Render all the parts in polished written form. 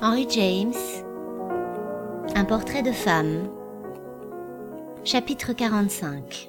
Henry James, un portrait de femme. Chapitre 45.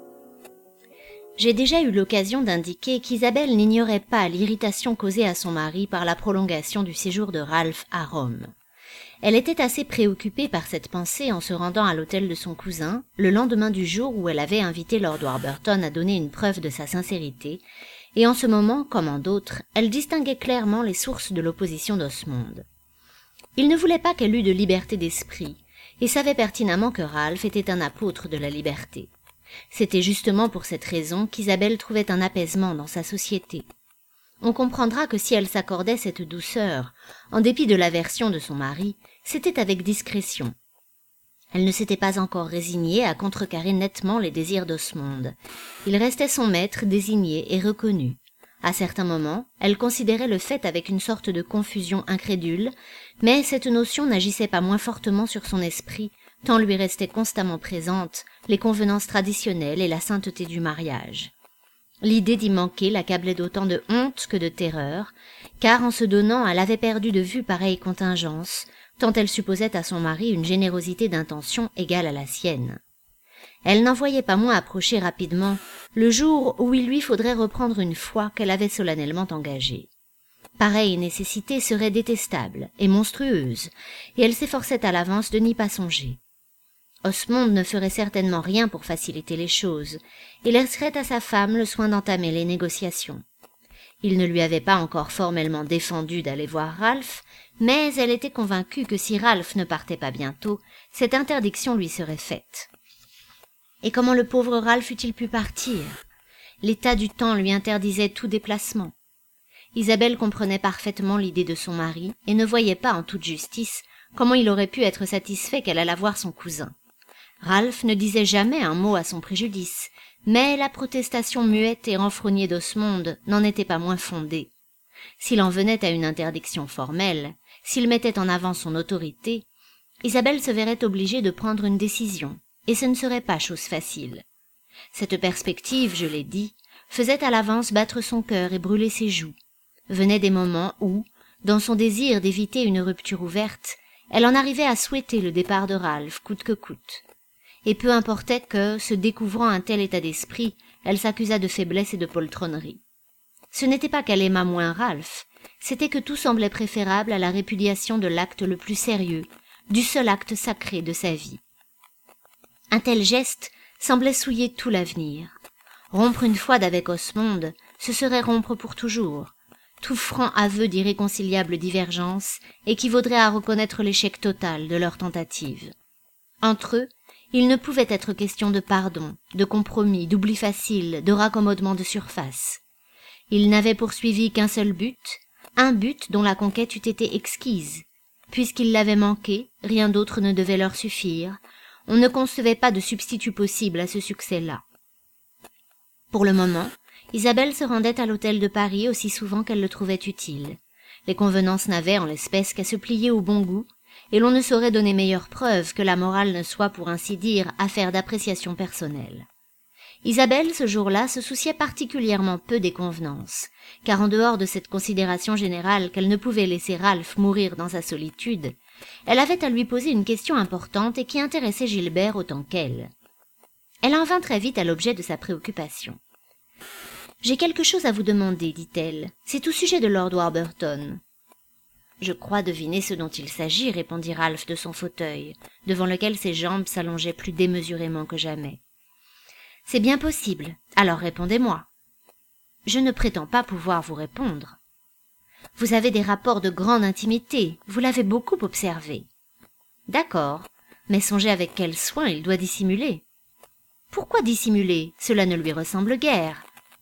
J'ai déjà eu l'occasion d'indiquer qu'Isabelle n'ignorait pas l'irritation causée à son mari par la prolongation du séjour de Ralph à Rome. Elle était assez préoccupée par cette pensée en se rendant à l'hôtel de son cousin, le lendemain du jour où elle avait invité Lord Warburton à donner une preuve de sa sincérité, et en ce moment, comme en d'autres, elle distinguait clairement les sources de l'opposition d'Osmond. Il ne voulait pas qu'elle eût de liberté d'esprit, et savait pertinemment que Ralph était un apôtre de la liberté. C'était justement pour cette raison qu'Isabelle trouvait un apaisement dans sa société. On comprendra que si elle s'accordait cette douceur, en dépit de l'aversion de son mari, c'était avec discrétion. Elle ne s'était pas encore résignée à contrecarrer nettement les désirs d'Osmond. Il restait son maître désigné et reconnu. À certains moments, elle considérait le fait avec une sorte de confusion incrédule, mais cette notion n'agissait pas moins fortement sur son esprit, tant lui restaient constamment présentes les convenances traditionnelles et la sainteté du mariage. L'idée d'y manquer l'accablait d'autant de honte que de terreur, car en se donnant, elle avait perdu de vue pareille contingence, tant elle supposait à son mari une générosité d'intention égale à la sienne. Elle n'en voyait pas moins approcher rapidement le jour où il lui faudrait reprendre une foi qu'elle avait solennellement engagée. Pareille nécessité serait détestable et monstrueuse, et elle s'efforçait à l'avance de n'y pas songer. Osmond ne ferait certainement rien pour faciliter les choses, et laisserait à sa femme le soin d'entamer les négociations. Il ne lui avait pas encore formellement défendu d'aller voir Ralph, mais elle était convaincue que si Ralph ne partait pas bientôt, cette interdiction lui serait faite. Et comment le pauvre Ralph eût-il pu partir? L'état du temps lui interdisait tout déplacement. Isabelle comprenait parfaitement l'idée de son mari et ne voyait pas, en toute justice, comment il aurait pu être satisfait qu'elle allât voir son cousin. Ralph ne disait jamais un mot à son préjudice, mais la protestation muette et renfrognée d'Osmond n'en était pas moins fondée. S'il en venait à une interdiction formelle, s'il mettait en avant son autorité, Isabelle se verrait obligée de prendre une décision, et ce ne serait pas chose facile. Cette perspective, je l'ai dit, faisait à l'avance battre son cœur et brûler ses joues. Venaient des moments où, dans son désir d'éviter une rupture ouverte, elle en arrivait à souhaiter le départ de Ralph coûte que coûte. Et peu importait que, se découvrant un tel état d'esprit, elle s'accusât de faiblesse et de poltronnerie. Ce n'était pas qu'elle aimât moins Ralph, c'était que tout semblait préférable à la répudiation de l'acte le plus sérieux, du seul acte sacré de sa vie. Un tel geste semblait souiller tout l'avenir. Rompre une fois d'avec Osmond, ce serait rompre pour toujours. Tout franc aveu d'irréconciliable divergence équivaudrait à reconnaître l'échec total de leur tentative. Entre eux, il ne pouvait être question de pardon, de compromis, d'oubli facile, de raccommodement de surface. Ils n'avaient poursuivi qu'un seul but, un but dont la conquête eût été exquise. Puisqu'ils l'avaient manqué, rien d'autre ne devait leur suffire. On ne concevait pas de substitut possible à ce succès-là. Pour le moment, Isabelle se rendait à l'hôtel de Paris aussi souvent qu'elle le trouvait utile. Les convenances n'avaient en l'espèce qu'à se plier au bon goût, et l'on ne saurait donner meilleure preuve que la morale ne soit, pour ainsi dire, affaire d'appréciation personnelle. Isabelle, ce jour-là, se souciait particulièrement peu des convenances, car en dehors de cette considération générale qu'elle ne pouvait laisser Ralph mourir dans sa solitude, elle avait à lui poser une question importante et qui intéressait Gilbert autant qu'elle. Elle en vint très vite à l'objet de sa préoccupation. « J'ai quelque chose à vous demander, dit-elle. C'est au sujet de Lord Warburton. »« Je crois deviner ce dont il s'agit, » répondit Ralph de son fauteuil, devant lequel ses jambes s'allongeaient plus démesurément que jamais. « C'est bien possible. Alors répondez-moi. »« Je ne prétends pas pouvoir vous répondre. »« Vous avez des rapports de grande intimité. Vous l'avez beaucoup observé. »« D'accord. Mais songez avec quel soin il doit dissimuler. »« Pourquoi dissimuler? Cela ne lui ressemble guère. »«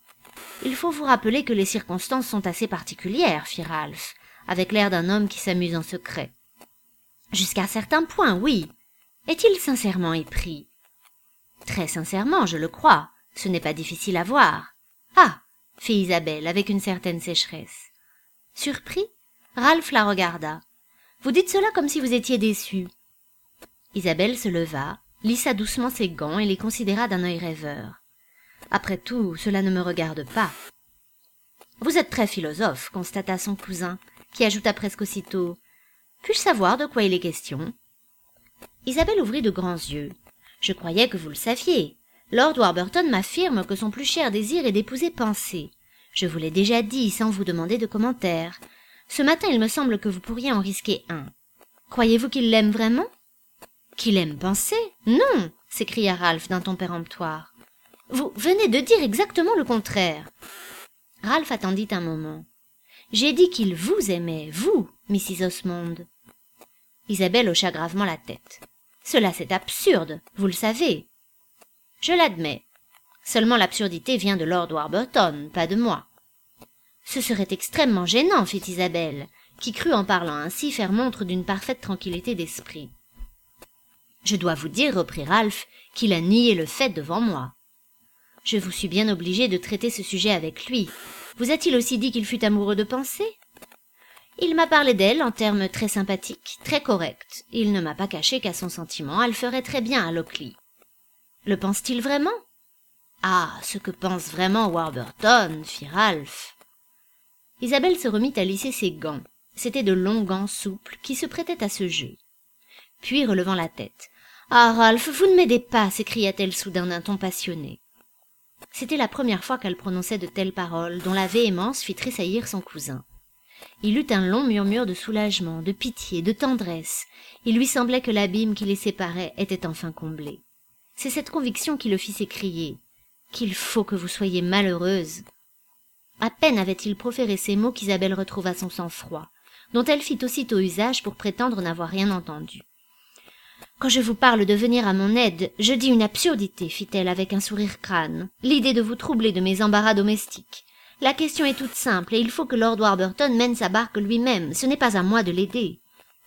Il faut vous rappeler que les circonstances sont assez particulières, fit Ralph, avec l'air d'un homme qui s'amuse en secret. Jusqu'à certains points, oui. Est-il sincèrement épris? Très sincèrement, je le crois. Ce n'est pas difficile à voir. Ah, fit Isabelle avec une certaine sécheresse. Surpris, Ralph la regarda. Vous dites cela comme si vous étiez déçu. Isabelle se leva, lissa doucement ses gants et les considéra d'un œil rêveur. Après tout, cela ne me regarde pas. Vous êtes très philosophe, constata son cousin, qui ajouta presque aussitôt Puis-je savoir de quoi il est question ?» Isabelle ouvrit de grands yeux. « Je croyais que vous le saviez. Lord Warburton m'affirme que son plus cher désir est d'épouser Pensée. Je vous l'ai déjà dit sans vous demander de commentaires. Ce matin, il me semble que vous pourriez en risquer un. Croyez-vous qu'il l'aime vraiment ?»« Qu'il aime Pensée ? Non !» s'écria Ralph d'un ton péremptoire. « Vous venez de dire exactement le contraire. » Ralph attendit un moment. « J'ai dit qu'il vous aimait, vous, Mrs. Osmond. » Isabelle hocha gravement la tête. « Cela, c'est absurde, vous le savez. »« Je l'admets. Seulement l'absurdité vient de Lord Warburton, pas de moi. »« Ce serait extrêmement gênant, fit Isabelle, qui crut en parlant ainsi faire montre d'une parfaite tranquillité d'esprit. « Je dois vous dire, reprit Ralph, qu'il a nié le fait devant moi. Je vous suis bien obligé de traiter ce sujet avec lui. Vous a-t-il aussi dit qu'il fut amoureux de Pensée ? Il m'a parlé d'elle en termes très sympathiques, très corrects. Il ne m'a pas caché qu'à son sentiment, elle ferait très bien à Lockleigh. Le pense-t-il vraiment ? Ah, ce que pense vraiment Warburton, fit Ralph. Isabelle se remit à lisser ses gants. C'étaient de longs gants souples qui se prêtaient à ce jeu. Puis, relevant la tête, « Ah, Ralph, vous ne m'aidez pas !» s'écria-t-elle soudain d'un ton passionné. C'était la première fois qu'elle prononçait de telles paroles, dont la véhémence fit tressaillir son cousin. Il eut un long murmure de soulagement, de pitié, de tendresse. Il lui semblait que l'abîme qui les séparait était enfin comblé. C'est cette conviction qui le fit s'écrier « Qu'il faut que vous soyez malheureuse !» À peine avait-il proféré ces mots qu'Isabelle retrouva son sang-froid, dont elle fit aussitôt usage pour prétendre n'avoir rien entendu. « Quand je vous parle de venir à mon aide, je dis une absurdité, fit-elle avec un sourire crâne. L'idée de vous troubler de mes embarras domestiques. La question est toute simple, et il faut que Lord Warburton mène sa barque lui-même. Ce n'est pas à moi de l'aider. »«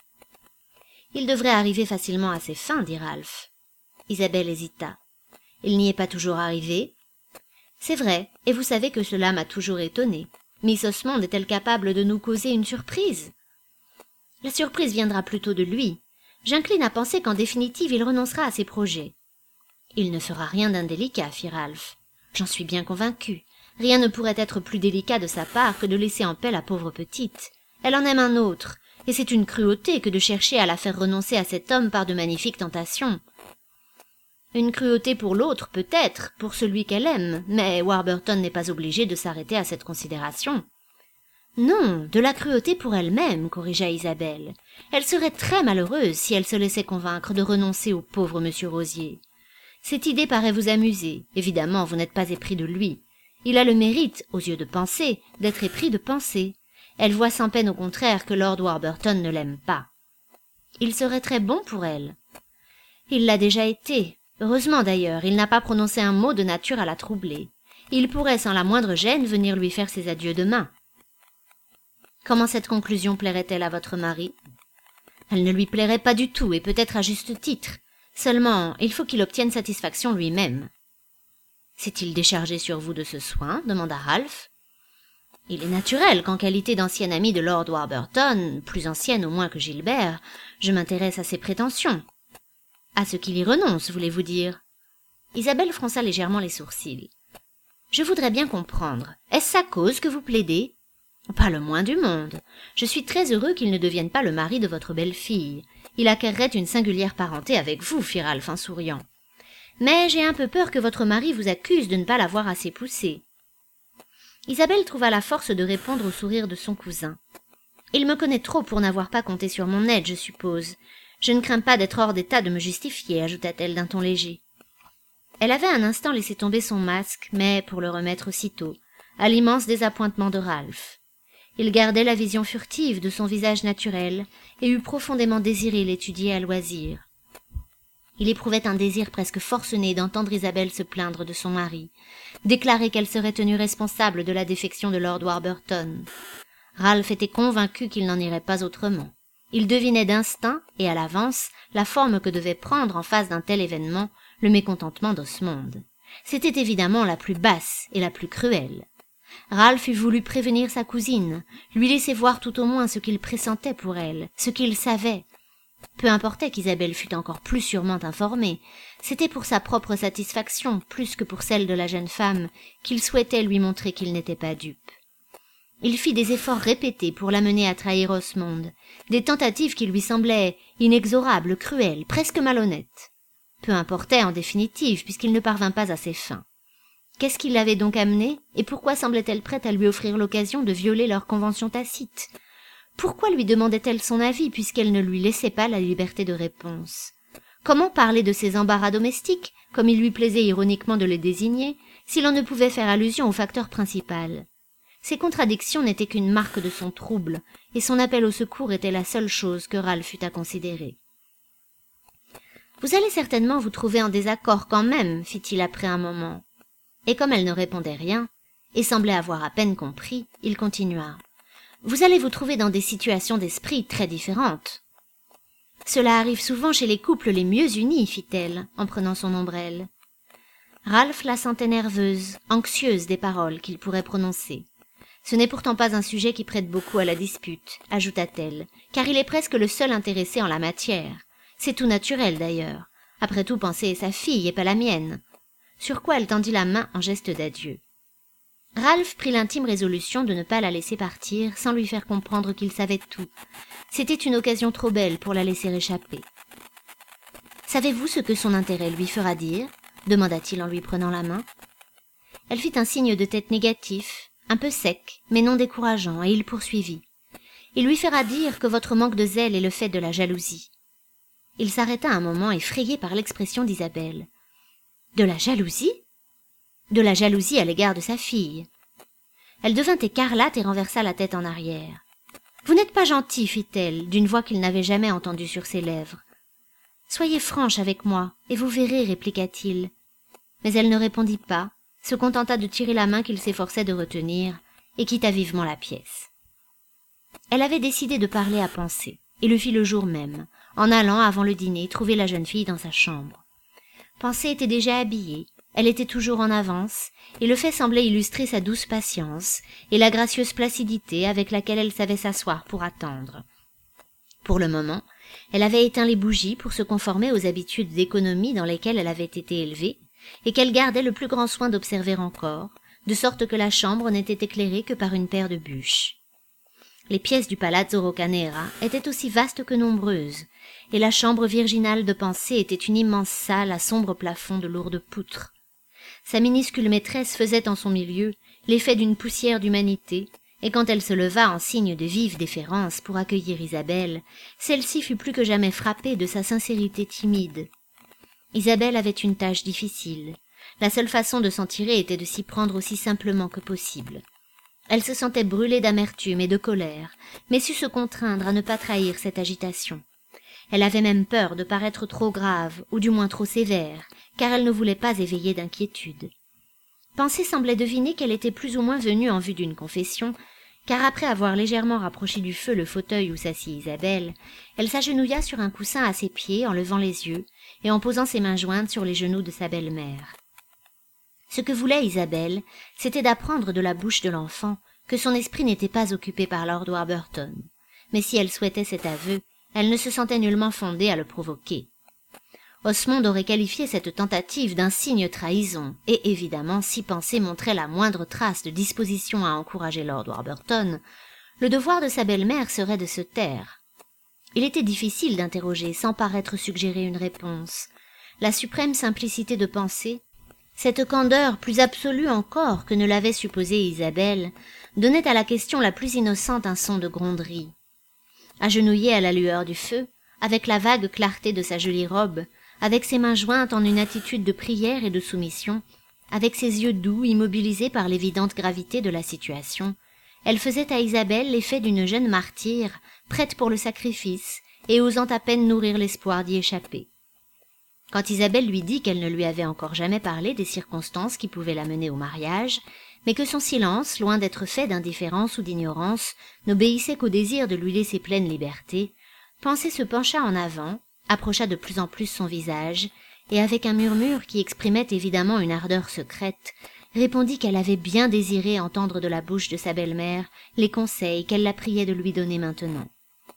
Il devrait arriver facilement à ses fins, dit Ralph. » Isabelle hésita. « Il n'y est pas toujours arrivé ?»« C'est vrai, et vous savez que cela m'a toujours étonnée. Miss Osmond est-elle capable de nous causer une surprise ?»« La surprise viendra plutôt de lui. J'incline à penser qu'en définitive il renoncera à ses projets. »« Il ne fera rien d'indélicat, fit Ralph. J'en suis bien convaincu. Rien ne pourrait être plus délicat de sa part que de laisser en paix la pauvre petite. Elle en aime un autre, et c'est une cruauté que de chercher à la faire renoncer à cet homme par de magnifiques tentations. Une cruauté pour l'autre, peut-être, pour celui qu'elle aime, mais Warburton n'est pas obligé de s'arrêter à cette considération. Non, de la cruauté pour elle-même, corrigea Isabelle. Elle serait très malheureuse si elle se laissait convaincre de renoncer au pauvre monsieur Rosier. Cette idée paraît vous amuser. Évidemment, vous n'êtes pas épris de lui. Il a le mérite, aux yeux de Pensée, d'être épris de Pensée. Elle voit sans peine au contraire que Lord Warburton ne l'aime pas. Il serait très bon pour elle. Il l'a déjà été. Heureusement d'ailleurs, il n'a pas prononcé un mot de nature à la troubler. Il pourrait sans la moindre gêne venir lui faire ses adieux demain. Comment cette conclusion plairait-elle à votre mari ? Elle ne lui plairait pas du tout, et peut-être à juste titre. Seulement, il faut qu'il obtienne satisfaction lui-même. S'est-il déchargé sur vous de ce soin ? Demanda Ralph. Il est naturel qu'en qualité d'ancienne amie de Lord Warburton, plus ancienne au moins que Gilbert, je m'intéresse à ses prétentions. À ce qu'il y renonce, voulez-vous dire ? Isabelle fronça légèrement les sourcils. Je voudrais bien comprendre. Est-ce sa cause que vous plaidez ? Pas le moins du monde. Je suis très heureux qu'il ne devienne pas le mari de votre belle-fille. Il acquerrait une singulière parenté avec vous, fit Ralph en souriant. Mais j'ai un peu peur que votre mari vous accuse de ne pas l'avoir assez poussé. Isabelle trouva la force de répondre au sourire de son cousin. Il me connaît trop pour n'avoir pas compté sur mon aide, je suppose. Je ne crains pas d'être hors d'état de me justifier, ajouta-t-elle d'un ton léger. Elle avait un instant laissé tomber son masque, mais pour le remettre aussitôt, à l'immense désappointement de Ralph. Il gardait la vision furtive de son visage naturel et eût profondément désiré l'étudier à loisir. Il éprouvait un désir presque forcené d'entendre Isabelle se plaindre de son mari, déclarer qu'elle serait tenue responsable de la défection de Lord Warburton. Ralph était convaincu qu'il n'en irait pas autrement. Il devinait d'instinct et à l'avance la forme que devait prendre en face d'un tel événement le mécontentement d'Osmond. C'était évidemment la plus basse et la plus cruelle. Ralph eût voulu prévenir sa cousine, lui laisser voir tout au moins ce qu'il pressentait pour elle, ce qu'il savait. Peu importait qu'Isabelle fût encore plus sûrement informée, c'était pour sa propre satisfaction, plus que pour celle de la jeune femme, qu'il souhaitait lui montrer qu'il n'était pas dupe. Il fit des efforts répétés pour l'amener à trahir Osmond, des tentatives qui lui semblaient inexorables, cruelles, presque malhonnêtes. Peu importait en définitive, puisqu'il ne parvint pas à ses fins. Qu'est-ce qui l'avait donc amenée, et pourquoi semblait-elle prête à lui offrir l'occasion de violer leur convention tacite? Pourquoi lui demandait-elle son avis, puisqu'elle ne lui laissait pas la liberté de réponse? Comment parler de ses embarras domestiques, comme il lui plaisait ironiquement de les désigner, si l'on ne pouvait faire allusion au facteur principal? Ces contradictions n'étaient qu'une marque de son trouble, et son appel au secours était la seule chose que Ralph eût à considérer. « Vous allez certainement vous trouver en désaccord quand même, fit-il après un moment. Et comme elle ne répondait rien, et semblait avoir à peine compris, il continua. « Vous allez vous trouver dans des situations d'esprit très différentes. »« Cela arrive souvent chez les couples les mieux unis, fit-elle, en prenant son ombrelle. Ralph la sentait nerveuse, anxieuse des paroles qu'il pourrait prononcer. Ce n'est pourtant pas un sujet qui prête beaucoup à la dispute, ajouta-t-elle, car il est presque le seul intéressé en la matière. C'est tout naturel d'ailleurs. Après tout, Pensée est sa fille et pas la mienne. Sur quoi elle tendit la main en geste d'adieu. Ralph prit l'intime résolution de ne pas la laisser partir sans lui faire comprendre qu'il savait tout. C'était une occasion trop belle pour la laisser échapper. « Savez-vous ce que son intérêt lui fera dire ?» demanda-t-il en lui prenant la main. Elle fit un signe de tête négatif, un peu sec, mais non décourageant, et il poursuivit. « Il lui fera dire que votre manque de zèle est le fait de la jalousie. » Il s'arrêta un moment effrayé par l'expression d'Isabelle. « De la jalousie ?» De la jalousie à l'égard de sa fille. Elle devint écarlate et renversa la tête en arrière. « Vous n'êtes pas gentil, fit-elle, d'une voix qu'il n'avait jamais entendue sur ses lèvres. « Soyez franche avec moi, et vous verrez, répliqua-t-il. Mais elle ne répondit pas, se contenta de tirer la main qu'il s'efforçait de retenir, et quitta vivement la pièce. Elle avait décidé de parler à Pensée, et le fit le jour même, en allant, avant le dîner, trouver la jeune fille dans sa chambre. Pensée était déjà habillée, elle était toujours en avance, et le fait semblait illustrer sa douce patience et la gracieuse placidité avec laquelle elle savait s'asseoir pour attendre. Pour le moment, elle avait éteint les bougies pour se conformer aux habitudes d'économie dans lesquelles elle avait été élevée, et qu'elle gardait le plus grand soin d'observer encore, de sorte que la chambre n'était éclairée que par une paire de bûches. Les pièces du Palazzo Roccanera étaient aussi vastes que nombreuses, et la chambre virginale de Pensée était une immense salle à sombre plafond de lourdes poutres. Sa minuscule maîtresse faisait en son milieu l'effet d'une poussière d'humanité, et quand elle se leva en signe de vive déférence pour accueillir Isabelle, celle-ci fut plus que jamais frappée de sa sincérité timide. Isabelle avait une tâche difficile. La seule façon de s'en tirer était de s'y prendre aussi simplement que possible. Elle se sentait brûlée d'amertume et de colère, mais sut se contraindre à ne pas trahir cette agitation. Elle avait même peur de paraître trop grave, ou du moins trop sévère, car elle ne voulait pas éveiller d'inquiétude. Pensée semblait deviner qu'elle était plus ou moins venue en vue d'une confession, car après avoir légèrement rapproché du feu le fauteuil où s'assit Isabelle, elle s'agenouilla sur un coussin à ses pieds en levant les yeux et en posant ses mains jointes sur les genoux de sa belle-mère. Ce que voulait Isabelle, c'était d'apprendre de la bouche de l'enfant que son esprit n'était pas occupé par Lord Warburton, mais si elle souhaitait cet aveu, elle ne se sentait nullement fondée à le provoquer. Osmond aurait qualifié cette tentative d'insigne trahison, et évidemment, si Pensée montrait la moindre trace de disposition à encourager Lord Warburton, le devoir de sa belle-mère serait de se taire. Il était difficile d'interroger sans paraître suggérer une réponse. La suprême simplicité de Pensée, cette candeur plus absolue encore que ne l'avait supposé Isabelle, donnait à la question la plus innocente un son de gronderie. Agenouillée à la lueur du feu, avec la vague clarté de sa jolie robe, avec ses mains jointes en une attitude de prière et de soumission, avec ses yeux doux immobilisés par l'évidente gravité de la situation, elle faisait à Isabelle l'effet d'une jeune martyre, prête pour le sacrifice et osant à peine nourrir l'espoir d'y échapper. Quand Isabelle lui dit qu'elle ne lui avait encore jamais parlé des circonstances qui pouvaient la mener au mariage, mais que son silence, loin d'être fait d'indifférence ou d'ignorance, n'obéissait qu'au désir de lui laisser pleine liberté, Pensée se pencha en avant, approcha de plus en plus son visage, et avec un murmure qui exprimait évidemment une ardeur secrète, répondit qu'elle avait bien désiré entendre de la bouche de sa belle-mère les conseils qu'elle la priait de lui donner maintenant.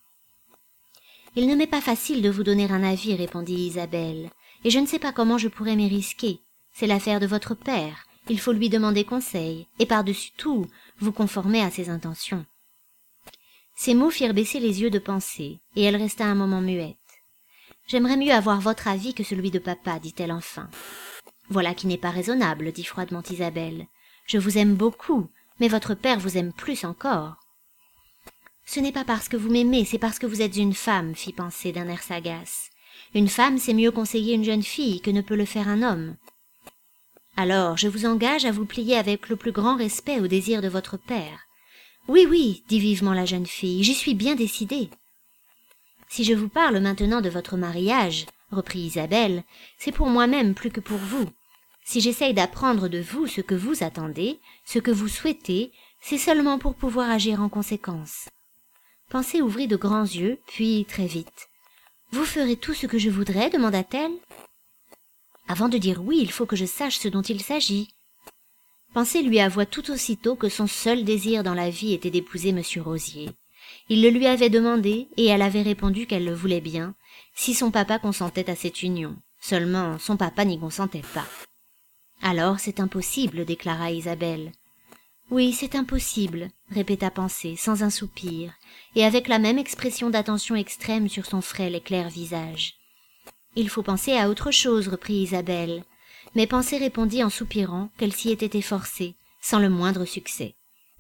« Il ne m'est pas facile de vous donner un avis, répondit Isabelle, et je ne sais pas comment je pourrais m'y risquer. C'est l'affaire de votre père, Il faut lui demander conseil, et par-dessus tout, vous conformer à ses intentions. » Ces mots firent baisser les yeux de Pensée, et elle resta un moment muette. « J'aimerais mieux avoir votre avis que celui de papa, dit-elle enfin. »« Voilà qui n'est pas raisonnable, dit froidement Isabelle. Je vous aime beaucoup, mais votre père vous aime plus encore. »« Ce n'est pas parce que vous m'aimez, c'est parce que vous êtes une femme, fit Pensée d'un air sagace. Une femme sait mieux conseiller une jeune fille que ne peut le faire un homme. Alors, je vous engage à vous plier avec le plus grand respect au désir de votre père. »« Oui, oui, dit vivement la jeune fille, j'y suis bien décidée. »« Si je vous parle maintenant de votre mariage, reprit Isabelle, c'est pour moi-même plus que pour vous. Si j'essaye d'apprendre de vous ce que vous attendez, ce que vous souhaitez, c'est seulement pour pouvoir agir en conséquence. » Pensée ouvrit de grands yeux, puis très vite. « Vous ferez tout ce que je voudrais, demanda-t-elle. »« Avant de dire oui, il faut que je sache ce dont il s'agit. » Pensée lui avoua tout aussitôt que son seul désir dans la vie était d'épouser M. Rosier. Il le lui avait demandé, et elle avait répondu qu'elle le voulait bien, si son papa consentait à cette union. Seulement, son papa n'y consentait pas. « Alors c'est impossible, déclara Isabelle. « Oui, c'est impossible, répéta Pensée, sans un soupir, et avec la même expression d'attention extrême sur son frêle et clair visage. « Il faut penser à autre chose, reprit Isabelle, mais Pensée répondit en soupirant qu'elle s'y était efforcée, sans le moindre succès.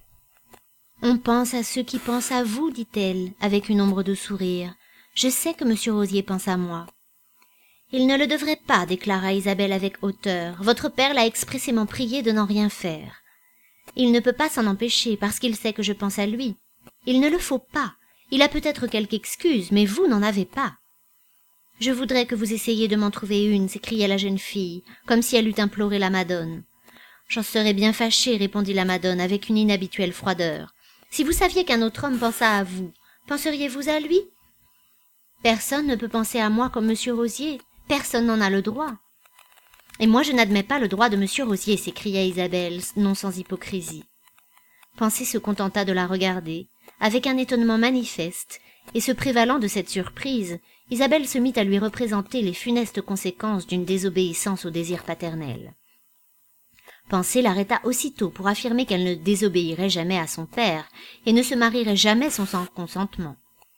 « On pense à ceux qui pensent à vous, dit-elle, avec une ombre de sourire. Je sais que M. Rosier pense à moi. »« Il ne le devrait pas, déclara Isabelle avec hauteur. Votre père l'a expressément prié de n'en rien faire. Il ne peut pas s'en empêcher, parce qu'il sait que je pense à lui. Il ne le faut pas. Il a peut-être quelque excuse, mais vous n'en avez pas. »« Je voudrais que vous essayiez de m'en trouver une, s'écria la jeune fille, comme si elle eût imploré la Madone. « J'en serais bien fâchée, répondit la Madone avec une inhabituelle froideur. « Si vous saviez qu'un autre homme pensât à vous, penseriez-vous à lui ? » ?»« Personne ne peut penser à moi comme M. Rosier. Personne n'en a le droit. »« Et moi je n'admets pas le droit de M. Rosier, s'écria Isabelle, non sans hypocrisie. Pensée se contenta de la regarder, avec un étonnement manifeste, et se prévalant de cette surprise, Isabelle se mit à lui représenter les funestes conséquences d'une désobéissance au désir paternel. Pensée l'arrêta aussitôt pour affirmer qu'elle ne désobéirait jamais à son père et ne se marierait jamais sans son consentement.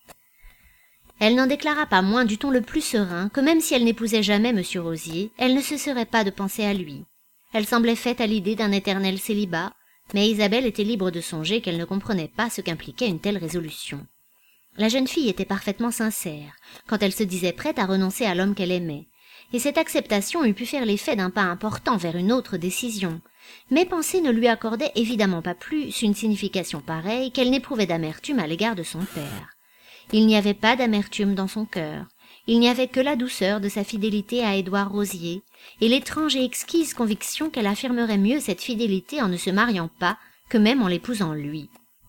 Elle n'en déclara pas moins du ton le plus serein que même si elle n'épousait jamais M. Rosier, elle ne cesserait pas de penser à lui. Elle semblait faite à l'idée d'un éternel célibat, mais Isabelle était libre de songer qu'elle ne comprenait pas ce qu'impliquait une telle résolution. La jeune fille était parfaitement sincère, quand elle se disait prête à renoncer à l'homme qu'elle aimait, et cette acceptation eût pu faire l'effet d'un pas important vers une autre décision, mais Pensée ne lui accordait évidemment pas plus une signification pareille qu'elle n'éprouvait d'amertume à l'égard de son père. Il n'y avait pas d'amertume dans son cœur, il n'y avait que la douceur de sa fidélité à Édouard Rosier, et l'étrange et exquise conviction qu'elle affirmerait mieux cette fidélité en ne se mariant pas que même en l'épousant lui.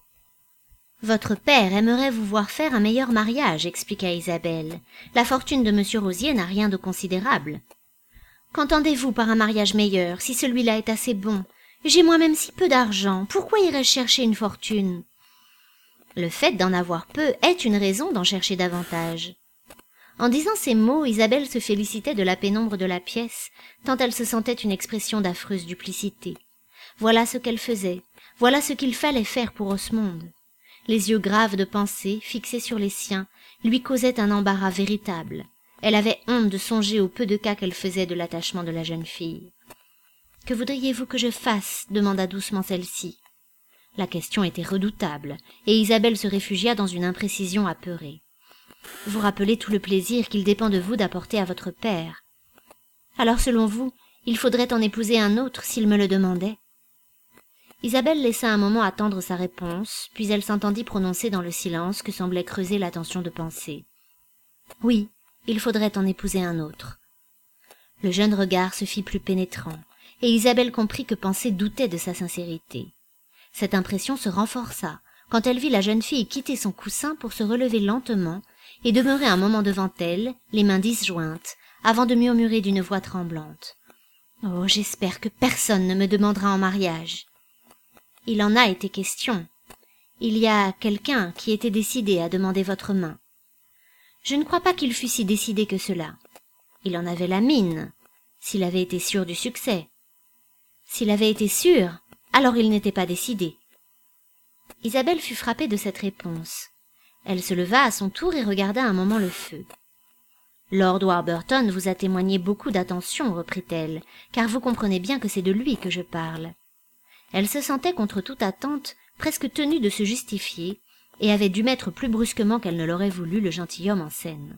« Votre père aimerait vous voir faire un meilleur mariage, expliqua Isabelle. La fortune de M. Rosier n'a rien de considérable. Qu'entendez-vous par un mariage meilleur, si celui-là est assez bon? J'ai moi-même si peu d'argent, pourquoi irais-je chercher une fortune? Le fait d'en avoir peu est une raison d'en chercher davantage. » En disant ces mots, Isabelle se félicitait de la pénombre de la pièce, tant elle se sentait une expression d'affreuse duplicité. Voilà ce qu'elle faisait, voilà ce qu'il fallait faire pour Osmonde. Les yeux graves de Pensée, fixés sur les siens, lui causaient un embarras véritable. Elle avait honte de songer au peu de cas qu'elle faisait de l'attachement de la jeune fille. « Que voudriez-vous que je fasse » demanda doucement celle-ci. La question était redoutable, et Isabelle se réfugia dans une imprécision apeurée. « Vous rappelez tout le plaisir qu'il dépend de vous d'apporter à votre père. Alors, selon vous, il faudrait en épouser un autre s'il me le demandait ?» Isabelle laissa un moment attendre sa réponse, puis elle s'entendit prononcer dans le silence que semblait creuser l'attention de Pensée. « Oui, il faudrait en épouser un autre. » Le jeune regard se fit plus pénétrant, et Isabelle comprit que Pensée doutait de sa sincérité. Cette impression se renforça quand elle vit la jeune fille quitter son coussin pour se relever lentement et demeurer un moment devant elle, les mains disjointes, avant de murmurer d'une voix tremblante. « Oh, j'espère que personne ne me demandera en mariage. » Il en a été question. Il y a quelqu'un qui était décidé à demander votre main. Je ne crois pas qu'il fût si décidé que cela. Il en avait la mine, s'il avait été sûr du succès. S'il avait été sûr, alors il n'était pas décidé. Isabelle fut frappée de cette réponse. Elle se leva à son tour et regarda un moment le feu. « Lord Warburton vous a témoigné beaucoup d'attention, reprit-elle, car vous comprenez bien que c'est de lui que je parle. » Elle se sentait contre toute attente, presque tenue de se justifier, et avait dû mettre plus brusquement qu'elle ne l'aurait voulu le gentilhomme en scène.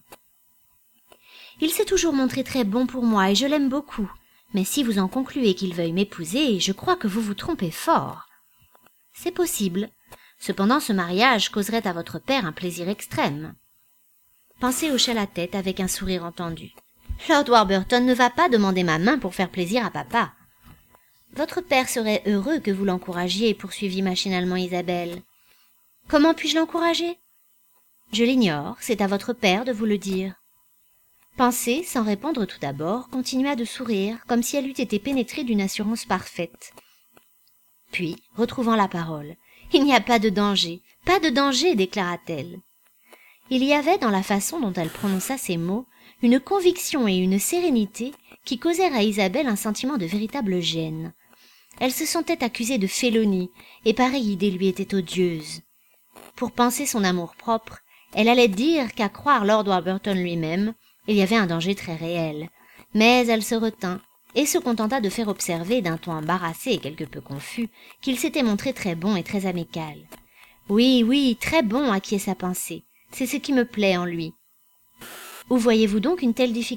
« Il s'est toujours montré très bon pour moi et je l'aime beaucoup, mais si vous en concluez qu'il veuille m'épouser, je crois que vous vous trompez fort. »« C'est possible. Cependant ce mariage causerait à votre père un plaisir extrême. » Pensée hocha la tête avec un sourire entendu. « Lord Warburton ne va pas demander ma main pour faire plaisir à papa. »« Votre père serait heureux que vous l'encouragiez, poursuivit machinalement Isabelle. »« Comment puis-je l'encourager ?»« Je l'ignore, c'est à votre père de vous le dire. » Pensée, sans répondre tout d'abord, continua de sourire, comme si elle eût été pénétrée d'une assurance parfaite. Puis, retrouvant la parole, « Il n'y a pas de danger, déclara-t-elle. Il y avait dans la façon dont elle prononça ces mots une conviction et une sérénité qui causèrent à Isabelle un sentiment de véritable gêne. Elle se sentait accusée de félonie, et pareille idée lui était odieuse. Pour penser son amour-propre, elle allait dire qu'à croire Lord Warburton lui-même, il y avait un danger très réel. Mais elle se retint, et se contenta de faire observer d'un ton embarrassé et quelque peu confus qu'il s'était montré très bon et très amical. « Oui, très bon, acquiesça Pensée. C'est ce qui me plaît en lui. »« Où voyez-vous donc une telle difficulté ? » ?»«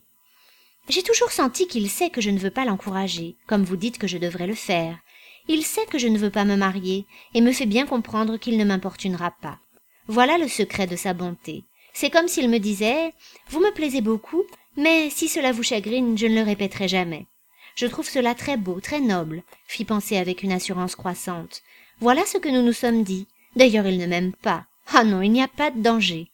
J'ai toujours senti qu'il sait que je ne veux pas l'encourager, comme vous dites que je devrais le faire. Il sait que je ne veux pas me marier, et me fait bien comprendre qu'il ne m'importunera pas. Voilà le secret de sa bonté. C'est comme s'il me disait « Vous me plaisez beaucoup, mais si cela vous chagrine, je ne le répéterai jamais. » Je trouve cela très beau, très noble, fit Pensée avec une assurance croissante. Voilà ce que nous nous sommes dit. D'ailleurs, il ne m'aime pas. Ah non, il n'y a pas de danger.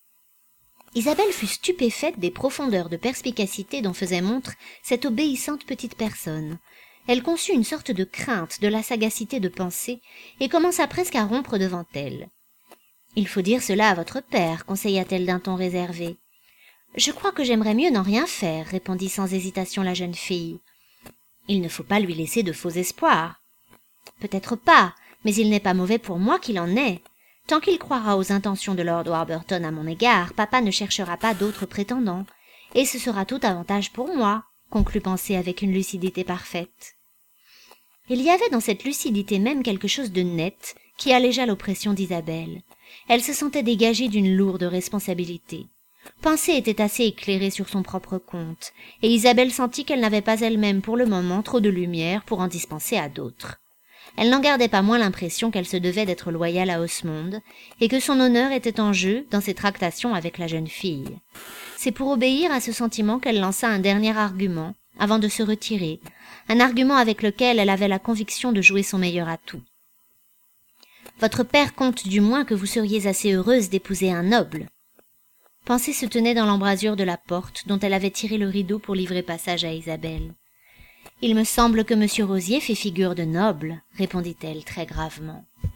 Isabelle fut stupéfaite des profondeurs de perspicacité dont faisait montre cette obéissante petite personne. Elle conçut une sorte de crainte de la sagacité de Pensée et commença presque à rompre devant elle. « Il faut dire cela à votre père, conseilla-t-elle d'un ton réservé. « Je crois que j'aimerais mieux n'en rien faire, répondit sans hésitation la jeune fille. « Il ne faut pas lui laisser de faux espoirs. »« Peut-être pas, mais il n'est pas mauvais pour moi qu'il en ait. Tant qu'il croira aux intentions de Lord Warburton à mon égard, papa ne cherchera pas d'autres prétendants, et ce sera tout avantage pour moi, conclut Pensée avec une lucidité parfaite. Il y avait dans cette lucidité même quelque chose de net qui allégea l'oppression d'Isabelle. Elle se sentait dégagée d'une lourde responsabilité. Pensée était assez éclairée sur son propre compte, et Isabelle sentit qu'elle n'avait pas elle-même pour le moment trop de lumière pour en dispenser à d'autres. Elle n'en gardait pas moins l'impression qu'elle se devait d'être loyale à Osmond, et que son honneur était en jeu dans ses tractations avec la jeune fille. C'est pour obéir à ce sentiment qu'elle lança un dernier argument, avant de se retirer, un argument avec lequel elle avait la conviction de jouer son meilleur atout. « Votre père compte du moins que vous seriez assez heureuse d'épouser un noble. » Pensée se tenait dans l'embrasure de la porte dont elle avait tiré le rideau pour livrer passage à Isabelle. « Il me semble que monsieur Rosier fait figure de noble, répondit-elle très gravement.